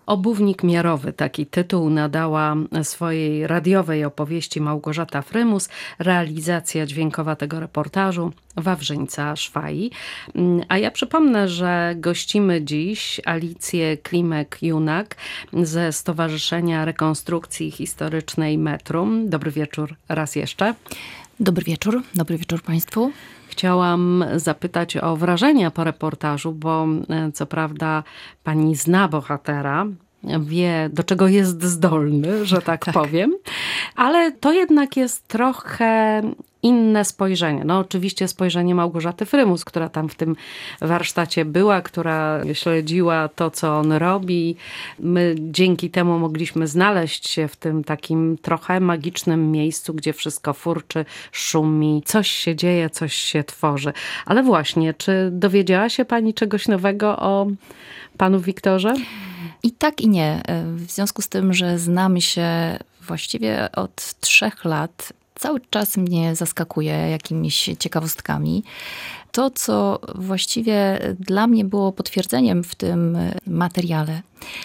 Obuwnik miarowy, taki tytuł nadała swojej radiowej opowieści Małgorzata Frymus. Realizacja dźwiękowa tego reportażu Wawrzyńca Szwai. A ja przypomnę, że gościmy dziś Alicję Klimek-Junak ze Stowarzyszenia Rekonstrukcji Historycznej Metrum. Dobry wieczór raz jeszcze. Dobry wieczór Państwu. Chciałam zapytać o wrażenia po reportażu, bo co prawda pani zna bohatera, wie do czego jest zdolny, że tak powiem, ale to jednak jest trochę inne spojrzenie. No oczywiście spojrzenie Małgorzaty Frymus, która tam w tym warsztacie była, która śledziła to, co on robi. My dzięki temu mogliśmy znaleźć się w tym takim trochę magicznym miejscu, gdzie wszystko furczy, szumi, coś się dzieje, coś się tworzy. Ale właśnie, czy dowiedziała się pani czegoś nowego o panu Wiktorze? I tak i nie. W związku z tym, że znamy się właściwie od 3 lat, cały czas mnie zaskakuje jakimiś ciekawostkami. To, co właściwie dla mnie było potwierdzeniem w tym materiale,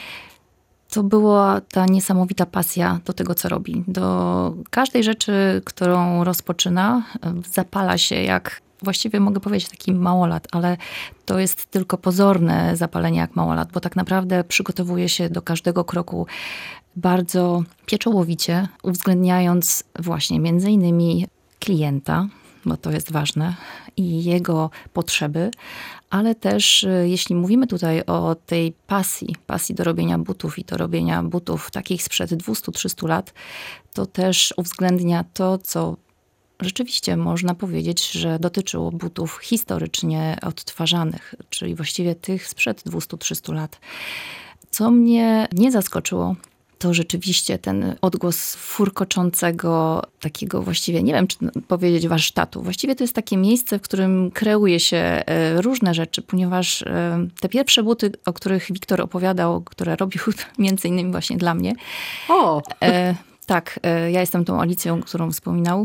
to była ta niesamowita pasja do tego, co robi. Do każdej rzeczy, którą rozpoczyna, zapala się jak, właściwie mogę powiedzieć, taki małolat, ale to jest tylko pozorne zapalenie jak małolat, bo tak naprawdę przygotowuje się do każdego kroku bardzo pieczołowicie, uwzględniając właśnie między innymi klienta, bo to jest ważne, i jego potrzeby, ale też jeśli mówimy tutaj o tej pasji do robienia butów i do robienia butów takich sprzed 200-300 lat, to też uwzględnia to, co rzeczywiście można powiedzieć, że dotyczyło butów historycznie odtwarzanych, czyli właściwie tych sprzed 200-300 lat. Co mnie nie zaskoczyło, to rzeczywiście ten odgłos furkoczącego, takiego właściwie, nie wiem czy powiedzieć warsztatu. Właściwie to jest takie miejsce, w którym kreuje się różne rzeczy, ponieważ te pierwsze buty, o których Wiktor opowiadał, które robił między innymi właśnie dla mnie. O! Tak, ja jestem tą Alicją, którą wspominał.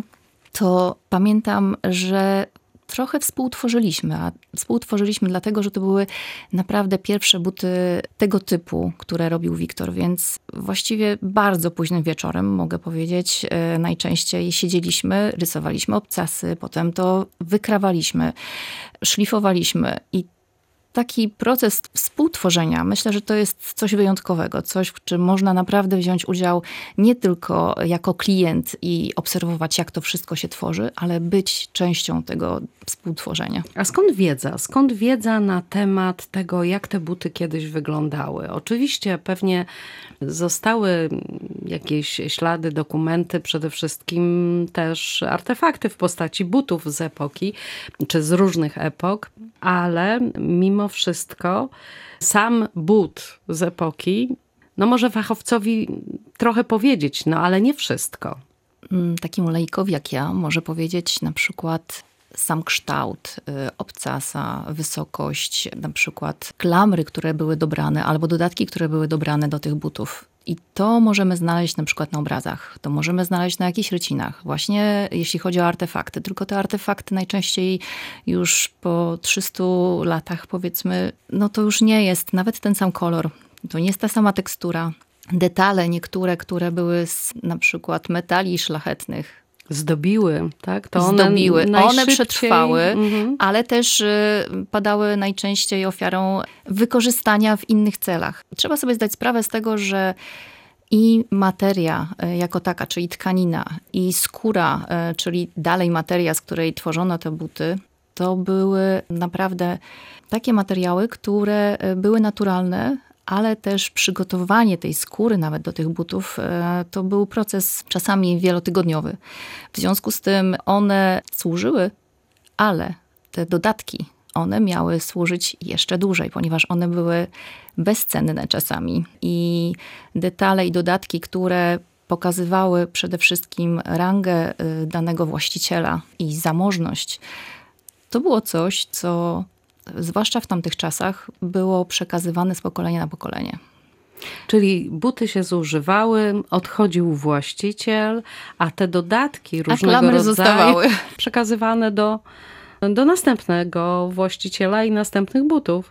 To pamiętam, że trochę współtworzyliśmy, a współtworzyliśmy dlatego, że to były naprawdę pierwsze buty tego typu, które robił Wiktor, więc właściwie bardzo późnym wieczorem, mogę powiedzieć, najczęściej siedzieliśmy, rysowaliśmy obcasy, potem to wykrawaliśmy, szlifowaliśmy i taki proces współtworzenia, myślę, że to jest coś wyjątkowego, coś, w czym można naprawdę wziąć udział nie tylko jako klient i obserwować, jak to wszystko się tworzy, ale być częścią tego współtworzenia. A skąd wiedza? Skąd wiedza na temat tego, jak te buty kiedyś wyglądały? Oczywiście pewnie zostały jakieś ślady, dokumenty, przede wszystkim też artefakty w postaci butów z epoki, czy z różnych epok, ale mimo wszystko sam but z epoki, no może fachowcowi trochę powiedzieć, no ale nie wszystko. Takiemu laikowi jak ja może powiedzieć na przykład sam kształt obcasa, wysokość, na przykład klamry, które były dobrane, albo dodatki, które były dobrane do tych butów. I to możemy znaleźć na przykład na obrazach, to możemy znaleźć na jakichś rycinach. Właśnie jeśli chodzi o artefakty. Tylko te artefakty najczęściej już po 300 latach powiedzmy, no to już nie jest nawet ten sam kolor. To nie jest ta sama tekstura. Detale niektóre, które były z na przykład metali szlachetnych, zdobiły, tak? To zdobiły. One przetrwały, ale też padały najczęściej ofiarą wykorzystania w innych celach. Trzeba sobie zdać sprawę z tego, że i materia jako taka, czyli tkanina, i skóra, czyli dalej materia, z której tworzono te buty, to były naprawdę takie materiały, które były naturalne, ale też przygotowanie tej skóry nawet do tych butów to był proces czasami wielotygodniowy. W związku z tym one służyły, ale te dodatki, one miały służyć jeszcze dłużej, ponieważ one były bezcenne czasami. I detale i dodatki, które pokazywały przede wszystkim rangę danego właściciela i zamożność, to było coś, co zwłaszcza w tamtych czasach było przekazywane z pokolenia na pokolenie. Czyli buty się zużywały, odchodził właściciel, a te dodatki różnego rodzaju zostawały przekazywane do następnego właściciela i następnych butów.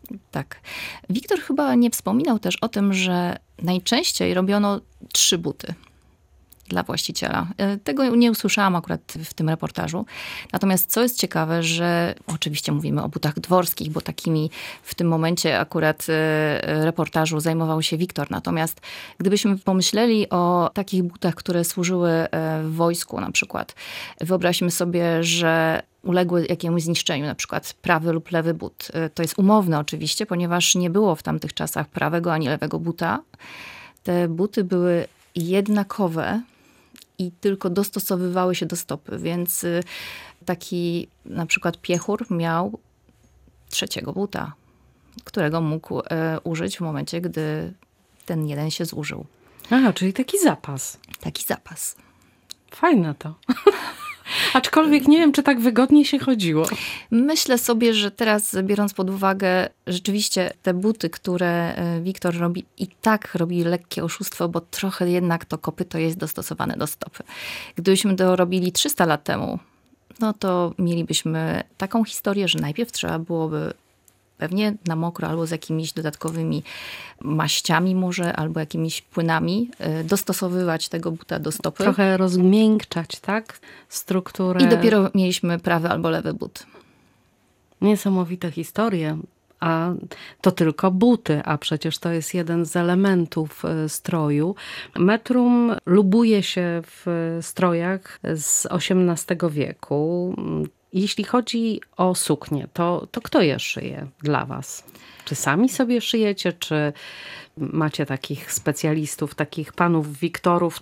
Tak. Wiktor chyba nie wspominał też o tym, że najczęściej robiono 3 buty dla właściciela. Tego nie usłyszałam akurat w tym reportażu. Natomiast co jest ciekawe, że oczywiście mówimy o butach dworskich, bo takimi w tym momencie akurat reportażu zajmował się Wiktor. Natomiast gdybyśmy pomyśleli o takich butach, które służyły w wojsku na przykład, wyobraźmy sobie, że uległy jakiemuś zniszczeniu, na przykład prawy lub lewy but. To jest umowne oczywiście, ponieważ nie było w tamtych czasach prawego ani lewego buta. Te buty były jednakowe i tylko dostosowywały się do stopy, więc taki na przykład piechur miał 3. buta, którego mógł użyć w momencie, gdy ten jeden się zużył. Aha, czyli taki zapas. Taki zapas. Fajne to. Aczkolwiek nie wiem, czy tak wygodnie się chodziło. Myślę sobie, że teraz biorąc pod uwagę rzeczywiście te buty, które Wiktor robi, i tak robi lekkie oszustwo, bo trochę jednak to kopyto jest dostosowane do stopy. Gdybyśmy to robili 300 lat temu, no to mielibyśmy taką historię, że najpierw trzeba byłoby pewnie na mokro albo z jakimiś dodatkowymi maściami może, albo jakimiś płynami dostosowywać tego buta do stopy. Trochę rozmiękczać, tak? Strukturę. I dopiero mieliśmy prawy albo lewy but. Niesamowite historie. A to tylko buty, a przecież to jest jeden z elementów stroju. Metrum lubuje się w strojach z XVIII wieku. Jeśli chodzi o suknie, to kto je szyje dla was? Czy sami sobie szyjecie, czy macie takich specjalistów, takich panów Wiktorów,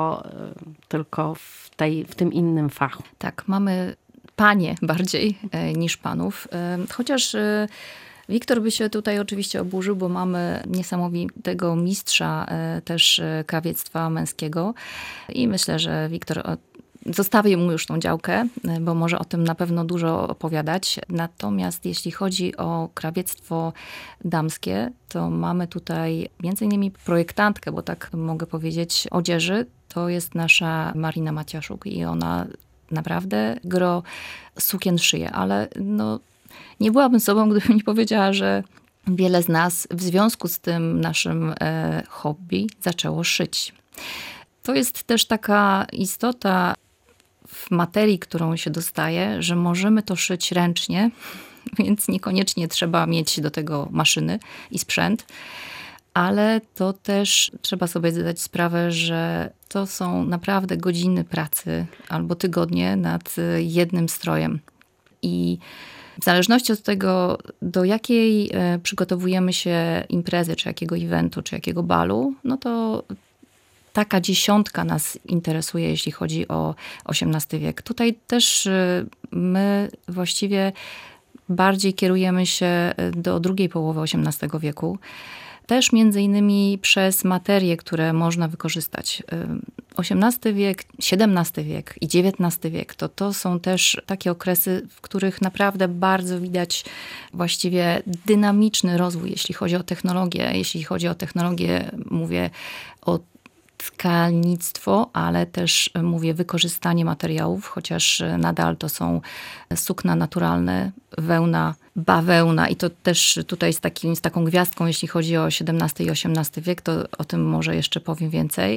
tylko w tym innym fachu? Tak, mamy panie bardziej niż panów. Chociaż Wiktor by się tutaj oczywiście oburzył, bo mamy niesamowitego mistrza też krawiectwa męskiego i myślę, że Wiktor zostawię mu już tą działkę, bo może o tym na pewno dużo opowiadać. Natomiast jeśli chodzi o krawiectwo damskie, to mamy tutaj między innymi projektantkę, bo tak mogę powiedzieć, odzieży. To jest nasza Marina Maciaszuk i ona naprawdę gro sukien szyje, ale no, nie byłabym sobą, gdybym nie powiedziała, że wiele z nas w związku z tym naszym hobby zaczęło szyć. To jest też taka istota w materii, którą się dostaje, że możemy to szyć ręcznie, więc niekoniecznie trzeba mieć do tego maszyny i sprzęt, ale to też trzeba sobie zdać sprawę, że to są naprawdę godziny pracy albo tygodnie nad jednym strojem. I w zależności od tego, do jakiej przygotowujemy się imprezy, czy jakiego eventu, czy jakiego balu, no to taka dziesiątka nas interesuje, jeśli chodzi o XVIII wiek. Tutaj też my właściwie bardziej kierujemy się do drugiej połowy XVIII wieku. Też między innymi przez materie, które można wykorzystać. XVIII wiek, XVII wiek i XIX wiek to są też takie okresy, w których naprawdę bardzo widać właściwie dynamiczny rozwój, jeśli chodzi o technologię. Jeśli chodzi o technologię, mówię o tkalnictwo, ale też mówię wykorzystanie materiałów, chociaż nadal to są sukna naturalne, wełna, bawełna i to też tutaj z taką gwiazdką, jeśli chodzi o XVII i XVIII wiek, to o tym może jeszcze powiem więcej.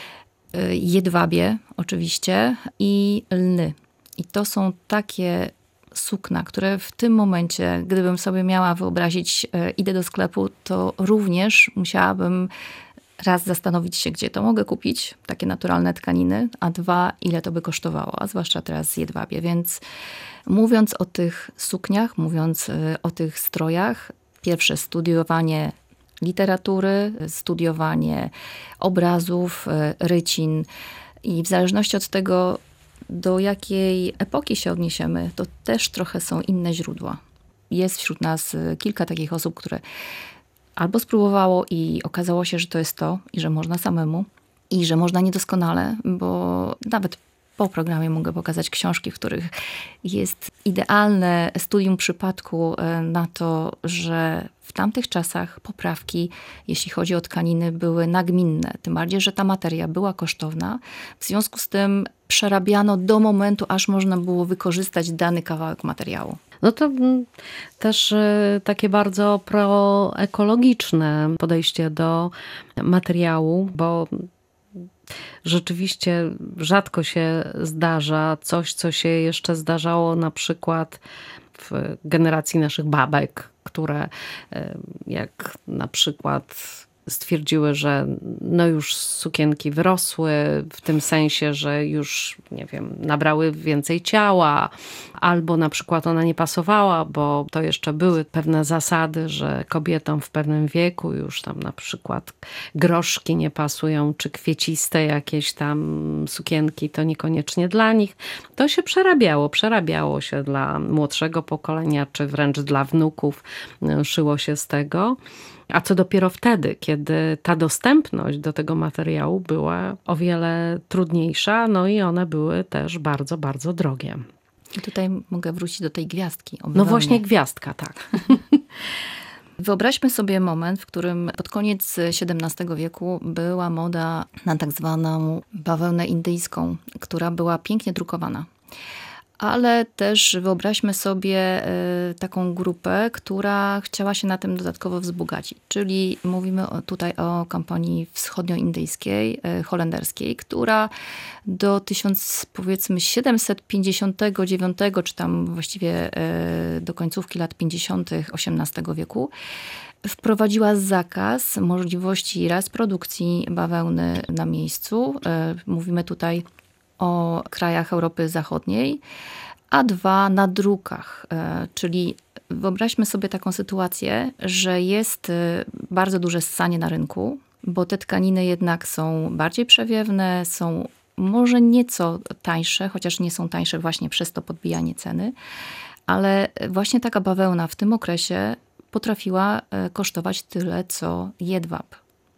Jedwabie oczywiście i lny. I to są takie sukna, które w tym momencie, gdybym sobie miała wyobrazić, idę do sklepu, to również musiałabym raz zastanowić się, gdzie to mogę kupić, takie naturalne tkaniny, a 2, ile to by kosztowało, a zwłaszcza teraz jedwabie. Więc mówiąc o tych sukniach, mówiąc o tych strojach, pierwsze studiowanie literatury, studiowanie obrazów, rycin i w zależności od tego, do jakiej epoki się odniesiemy, to też trochę są inne źródła. Jest wśród nas kilka takich osób, które albo spróbowało i okazało się, że to jest to i że można samemu i że można niedoskonale, bo nawet po programie mogę pokazać książki, w których jest idealne studium przypadku na to, że w tamtych czasach poprawki, jeśli chodzi o tkaniny, były nagminne. Tym bardziej, że ta materia była kosztowna. W związku z tym przerabiano do momentu, aż można było wykorzystać dany kawałek materiału. No to też takie bardzo proekologiczne podejście do materiału, bo rzeczywiście rzadko się zdarza coś, co się jeszcze zdarzało na przykład w generacji naszych babek, które jak na przykład stwierdziły, że no już sukienki wyrosły, w tym sensie, że już, nie wiem, nabrały więcej ciała, albo na przykład ona nie pasowała, bo to jeszcze były pewne zasady, że kobietom w pewnym wieku już tam na przykład groszki nie pasują, czy kwieciste jakieś tam sukienki, to niekoniecznie dla nich. To się przerabiało się dla młodszego pokolenia, czy wręcz dla wnuków, szyło się z tego. A co dopiero wtedy, kiedy ta dostępność do tego materiału była o wiele trudniejsza, no i one były też bardzo, bardzo drogie. I tutaj mogę wrócić do tej gwiazdki. No właśnie gwiazdka, tak. Wyobraźmy sobie moment, w którym pod koniec XVII wieku była moda na tak zwaną bawełnę indyjską, która była pięknie drukowana. Ale też wyobraźmy sobie taką grupę, która chciała się na tym dodatkowo wzbogacić. Czyli mówimy tutaj o kompanii wschodnioindyjskiej, holenderskiej, która do 1759, czy tam właściwie do końcówki lat 50. XVIII wieku, wprowadziła zakaz możliwości raz produkcji bawełny na miejscu. Mówimy tutaj o krajach Europy Zachodniej, a dwa na drukach. Czyli wyobraźmy sobie taką sytuację, że jest bardzo duże ssanie na rynku, bo te tkaniny jednak są bardziej przewiewne, są może nieco tańsze, chociaż nie są tańsze właśnie przez to podbijanie ceny, ale właśnie taka bawełna w tym okresie potrafiła kosztować tyle, co jedwab.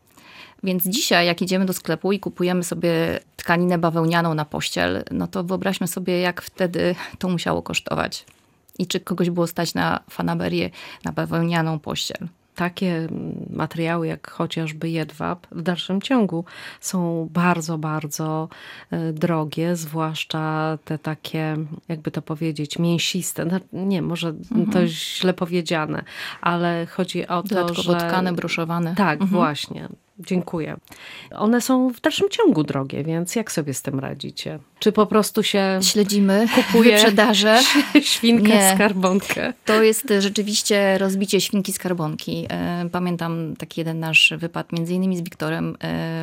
Więc dzisiaj, jak idziemy do sklepu i kupujemy sobie tkaninę bawełnianą na pościel, no to wyobraźmy sobie, jak wtedy to musiało kosztować. I czy kogoś było stać na fanaberię, na bawełnianą pościel. Takie materiały jak chociażby jedwab w dalszym ciągu są bardzo, bardzo drogie, zwłaszcza te takie, jakby to powiedzieć, mięsiste. No, nie, może to źle powiedziane, ale chodzi o to, dodatkowo że... tkane, broszowane. Tak, właśnie. Dziękuję. One są w dalszym ciągu drogie, więc jak sobie z tym radzicie? Czy po prostu się śledzimy kupuje wyprzedaże? Świnkę, skarbonkę? To jest rzeczywiście rozbicie świnki skarbonki. Pamiętam taki jeden nasz wypad, między innymi z Wiktorem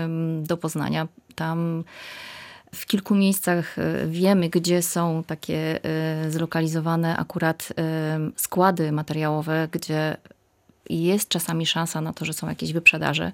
do Poznania. Tam w kilku miejscach wiemy, gdzie są takie zlokalizowane akurat składy materiałowe, gdzie jest czasami szansa na to, że są jakieś wyprzedaże.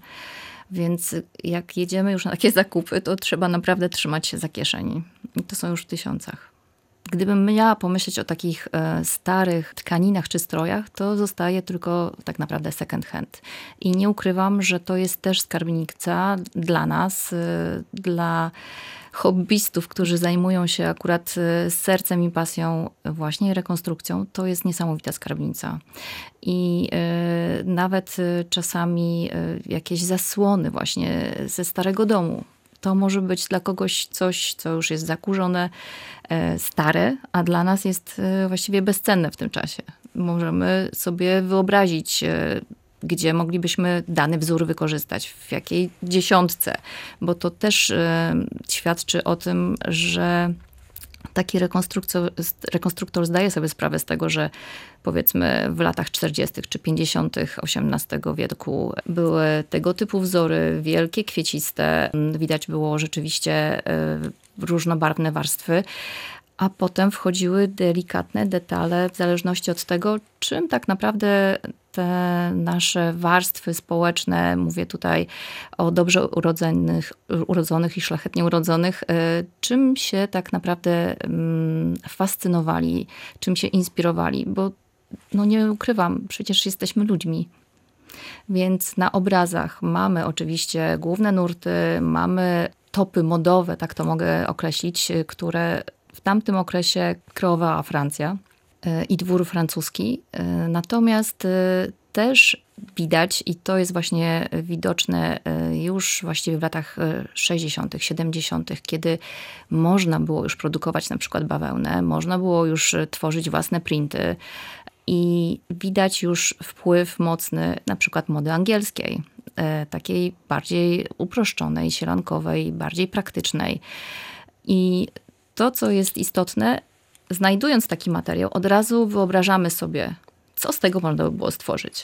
Więc jak jedziemy już na takie zakupy, to trzeba naprawdę trzymać się za kieszeni. I to są już w tysiącach. Gdybym miała pomyśleć o takich starych tkaninach czy strojach, to zostaje tylko tak naprawdę second hand. I nie ukrywam, że to jest też skarbnica dla nas, dla hobbystów, którzy zajmują się akurat sercem i pasją właśnie rekonstrukcją. To jest niesamowita skarbnica. I nawet czasami jakieś zasłony właśnie ze starego domu. To może być dla kogoś coś, co już jest zakurzone, stare, a dla nas jest właściwie bezcenne w tym czasie. Możemy sobie wyobrazić, gdzie moglibyśmy dany wzór wykorzystać, w jakiej dziesiątce, bo to też świadczy o tym, że taki rekonstruktor zdaje sobie sprawę z tego, że powiedzmy w latach 40. czy 50. XVIII wieku były tego typu wzory, wielkie, kwieciste. Widać było rzeczywiście różnobarwne warstwy, a potem wchodziły delikatne detale w zależności od tego, czym tak naprawdę te nasze warstwy społeczne, mówię tutaj o dobrze urodzonych i szlachetnie urodzonych, czym się tak naprawdę fascynowali, czym się inspirowali, bo no nie ukrywam, przecież jesteśmy ludźmi. Więc na obrazach mamy oczywiście główne nurty, mamy topy modowe, tak to mogę określić, które w tamtym okresie kreowała Francja i dwór francuski. Natomiast też widać i to jest właśnie widoczne już właściwie w latach 60., 70., kiedy można było już produkować na przykład bawełnę, można było już tworzyć własne printy i widać już wpływ mocny na przykład mody angielskiej, takiej bardziej uproszczonej, sielankowej, bardziej praktycznej. I to, co jest istotne, znajdując taki materiał, od razu wyobrażamy sobie, co z tego można by było stworzyć.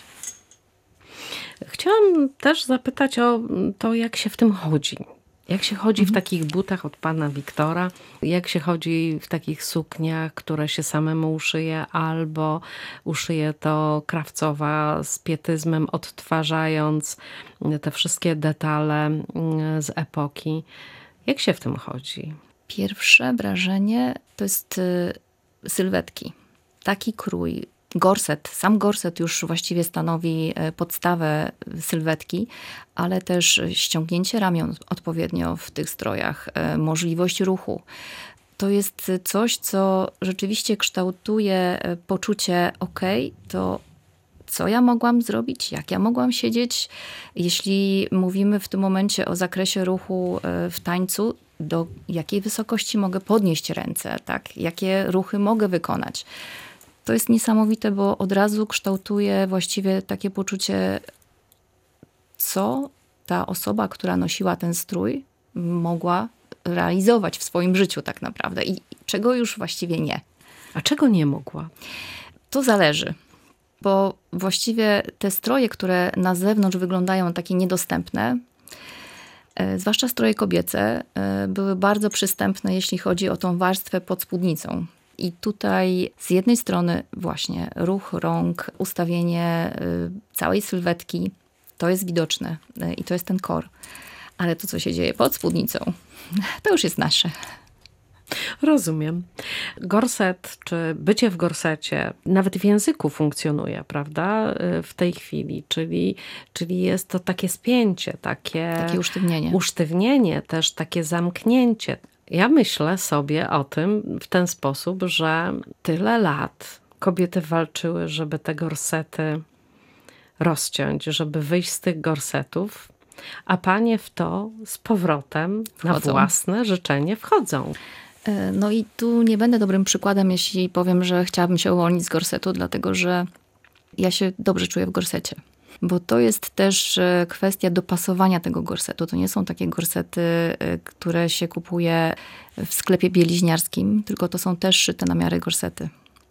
Chciałam też zapytać o to, jak się w tym chodzi. Jak się chodzi w takich butach od pana Wiktora? Jak się chodzi w takich sukniach, które się samemu uszyje, albo uszyje to krawcowa z pietyzmem, odtwarzając te wszystkie detale z epoki? Jak się w tym chodzi? Pierwsze wrażenie to jest sylwetki. Taki krój. Gorset, sam gorset już właściwie stanowi podstawę sylwetki, ale też ściągnięcie ramion odpowiednio w tych strojach, możliwość ruchu. To jest coś, co rzeczywiście kształtuje poczucie, to co ja mogłam zrobić, jak ja mogłam siedzieć. Jeśli mówimy w tym momencie o zakresie ruchu w tańcu, do jakiej wysokości mogę podnieść ręce, tak? Jakie ruchy mogę wykonać. To jest niesamowite, bo od razu kształtuje właściwie takie poczucie, co ta osoba, która nosiła ten strój, mogła realizować w swoim życiu tak naprawdę i czego już właściwie nie. A czego nie mogła? To zależy, bo właściwie te stroje, które na zewnątrz wyglądają takie niedostępne, zwłaszcza stroje kobiece, były bardzo przystępne, jeśli chodzi o tą warstwę pod spódnicą. I tutaj z jednej strony właśnie ruch rąk, ustawienie całej sylwetki, to jest widoczne i to jest ten core. Ale to, co się dzieje pod spódnicą, to już jest nasze. Rozumiem. Gorset, czy bycie w gorsecie, nawet w języku funkcjonuje, prawda? W tej chwili, czyli jest to takie spięcie, takie usztywnienie, też takie zamknięcie. Ja myślę sobie o tym w ten sposób, że tyle lat kobiety walczyły, żeby te gorsety rozciąć, żeby wyjść z tych gorsetów, a panie w to z powrotem na własne życzenie wchodzą. No i tu nie będę dobrym przykładem, jeśli powiem, że chciałabym się uwolnić z gorsetu, dlatego że ja się dobrze czuję w gorsecie. Bo to jest też kwestia dopasowania tego gorsetu. To nie są takie gorsety, które się kupuje w sklepie bieliźniarskim, tylko to są też szyte na miarę gorsety.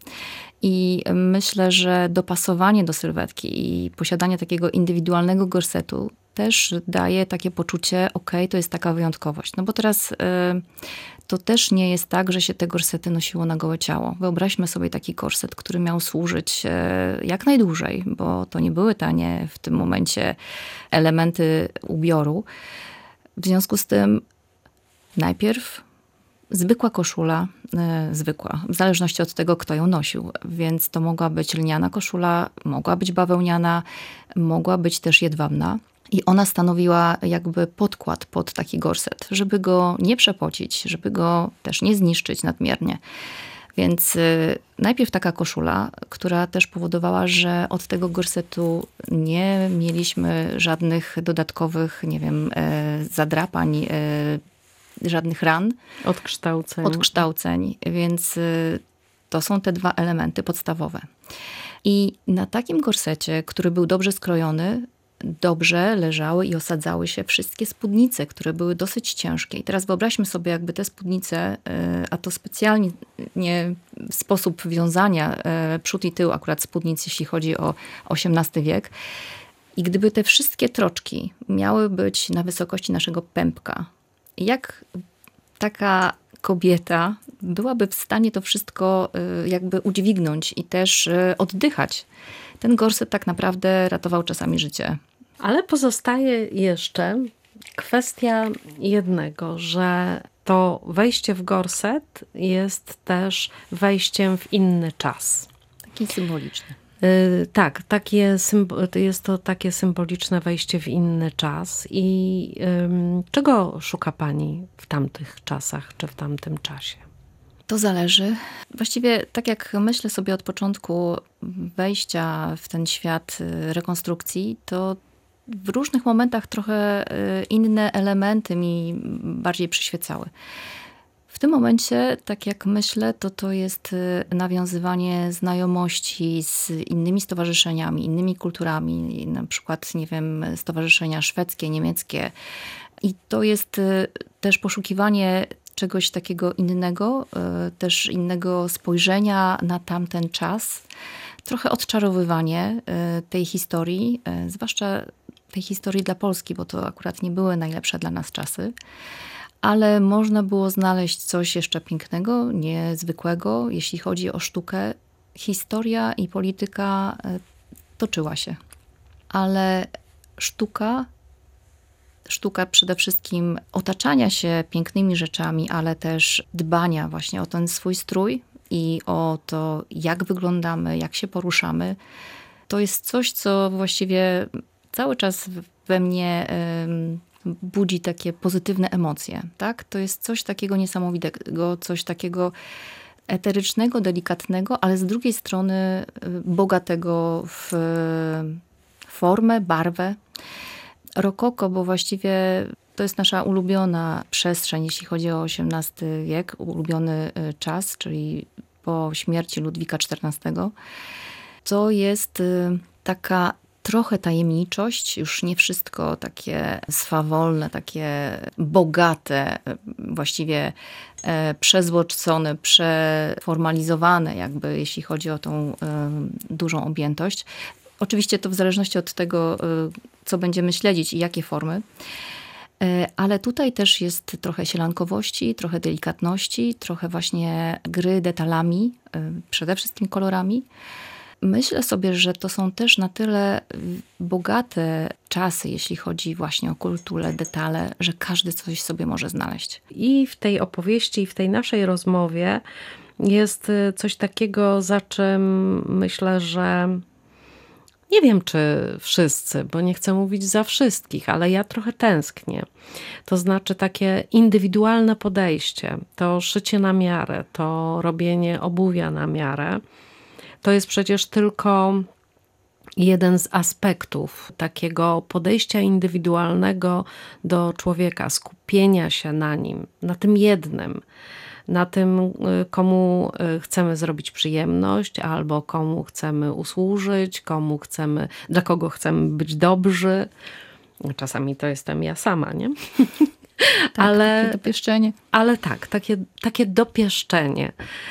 I myślę, że dopasowanie do sylwetki i posiadanie takiego indywidualnego gorsetu też daje takie poczucie, to jest taka wyjątkowość. No bo teraz to też nie jest tak, że się te gorsety nosiło na gołe ciało. Wyobraźmy sobie taki gorset, który miał służyć jak najdłużej, bo to nie były tanie w tym momencie elementy ubioru. W związku z tym najpierw zwykła koszula, w zależności od tego, kto ją nosił. Więc to mogła być lniana koszula, mogła być bawełniana, mogła być też jedwabna. I ona stanowiła jakby podkład pod taki gorset, żeby go nie przepocić, żeby go też nie zniszczyć nadmiernie. Więc najpierw taka koszula, która też powodowała, że od tego gorsetu nie mieliśmy żadnych dodatkowych, zadrapań, żadnych ran. Odkształceń. Więc to są te dwa elementy podstawowe. I na takim gorsecie, który był dobrze skrojony, dobrze leżały i osadzały się wszystkie spódnice, które były dosyć ciężkie. I teraz wyobraźmy sobie jakby te spódnice, a to specjalnie nie sposób wiązania przód i tył akurat spódnic, jeśli chodzi o XVIII wiek. I gdyby te wszystkie troczki miały być na wysokości naszego pępka, jak taka kobieta byłaby w stanie to wszystko jakby udźwignąć i też oddychać. Ten gorset tak naprawdę ratował czasami życie. Ale pozostaje jeszcze kwestia jednego, że to wejście w gorset jest też wejściem w inny czas. Taki symboliczny. Tak, jest to takie symboliczne wejście w inny czas. I czego szuka pani w tamtych czasach, czy w tamtym czasie? To zależy. Właściwie tak jak myślę sobie od początku wejścia w ten świat rekonstrukcji, to w różnych momentach trochę inne elementy mi bardziej przyświecały. W tym momencie, tak jak myślę, to jest nawiązywanie znajomości z innymi stowarzyszeniami, innymi kulturami, na przykład, nie wiem, stowarzyszenia szwedzkie, niemieckie. I to jest też poszukiwanie czegoś takiego innego, też innego spojrzenia na tamten czas. Trochę odczarowywanie tej historii, zwłaszcza tej historii dla Polski, bo to akurat nie były najlepsze dla nas czasy. Ale można było znaleźć coś jeszcze pięknego, niezwykłego, jeśli chodzi o sztukę. Historia i polityka toczyła się. Ale sztuka przede wszystkim otaczania się pięknymi rzeczami, ale też dbania właśnie o ten swój strój i o to, jak wyglądamy, jak się poruszamy, to jest coś, co właściwie cały czas we mnie budzi takie pozytywne emocje. Tak? To jest coś takiego niesamowitego, coś takiego eterycznego, delikatnego, ale z drugiej strony bogatego w formę, barwę. Rokoko, bo właściwie to jest nasza ulubiona przestrzeń, jeśli chodzi o XVIII wiek, ulubiony czas, czyli po śmierci Ludwika XIV. To jest taka trochę tajemniczość, już nie wszystko takie swawolne, takie bogate, właściwie przezłocone, przeformalizowane, jakby jeśli chodzi o tą dużą objętość. Oczywiście to w zależności od tego, co będziemy śledzić i jakie formy. Ale tutaj też jest trochę sielankowości, trochę delikatności, trochę właśnie gry detalami, przede wszystkim kolorami. Myślę sobie, że to są też na tyle bogate czasy, jeśli chodzi właśnie o kulturę, detale, że każdy coś sobie może znaleźć. I w tej opowieści, i w tej naszej rozmowie jest coś takiego, za czym myślę, że nie wiem, czy wszyscy, bo nie chcę mówić za wszystkich, ale ja trochę tęsknię. To znaczy takie indywidualne podejście, to szycie na miarę, to robienie obuwia na miarę. To jest przecież tylko jeden z aspektów takiego podejścia indywidualnego do człowieka, skupienia się na nim, na tym jednym, na tym, komu chcemy zrobić przyjemność, albo komu chcemy usłużyć, dla kogo chcemy być dobrzy. Czasami to jestem ja sama, nie? Tak, takie dopieszczenie. Ale tak, takie dopieszczenie.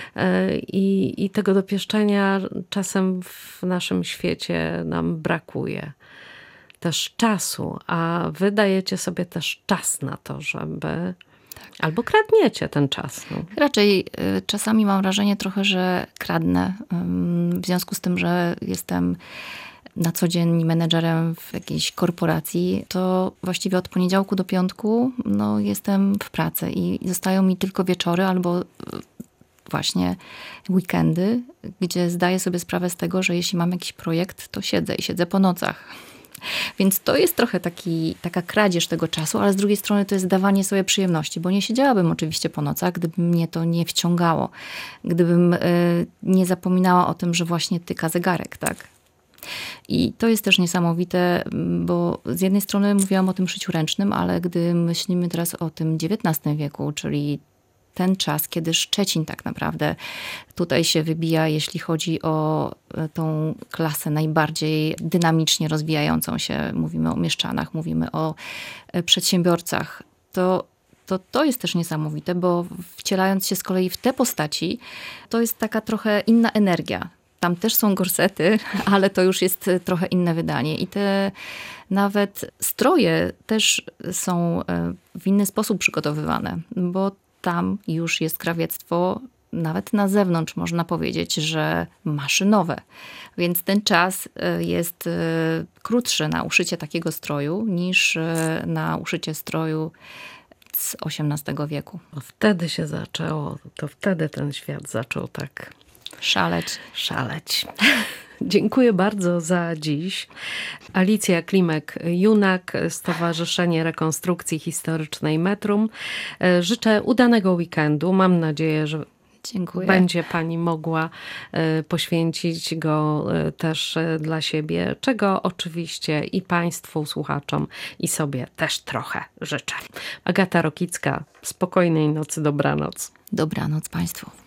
I tego dopieszczenia czasem w naszym świecie nam brakuje. Też czasu, a wy dajecie sobie też czas na to, żeby... Albo kradniecie ten czas. No. Raczej czasami mam wrażenie trochę, że kradnę. W związku z tym, że jestem na co dzień menedżerem w jakiejś korporacji, to właściwie od poniedziałku do piątku jestem w pracy i zostają mi tylko wieczory albo właśnie weekendy, gdzie zdaję sobie sprawę z tego, że jeśli mam jakiś projekt, to siedzę po nocach. Więc to jest trochę taka kradzież tego czasu, ale z drugiej strony to jest dawanie sobie przyjemności, bo nie siedziałabym oczywiście po nocach, gdyby mnie to nie wciągało. Gdybym nie zapominała o tym, że właśnie tyka zegarek, tak? I to jest też niesamowite, bo z jednej strony mówiłam o tym szyciu ręcznym, ale gdy myślimy teraz o tym XIX wieku, czyli ten czas, kiedy Szczecin tak naprawdę tutaj się wybija, jeśli chodzi o tą klasę najbardziej dynamicznie rozwijającą się. Mówimy o mieszczanach, mówimy o przedsiębiorcach. To jest też niesamowite, bo wcielając się z kolei w te postaci, to jest taka trochę inna energia. Tam też są gorsety, ale to już jest trochę inne wydanie. I te nawet stroje też są w inny sposób przygotowywane, bo tam już jest krawiectwo, nawet na zewnątrz można powiedzieć, że maszynowe. Więc ten czas jest krótszy na uszycie takiego stroju niż na uszycie stroju z XVIII wieku. Wtedy się zaczęło, to wtedy ten świat zaczął tak szaleć. Dziękuję bardzo za dziś. Alicja Klimek-Junak, Stowarzyszenie Rekonstrukcji Historycznej Metrum. Życzę udanego weekendu. Mam nadzieję, że Dziękuję. będzie pani mogła poświęcić go też dla siebie, czego oczywiście i państwu, słuchaczom i sobie też trochę życzę. Agata Rokicka, spokojnej nocy, dobranoc. Dobranoc państwu.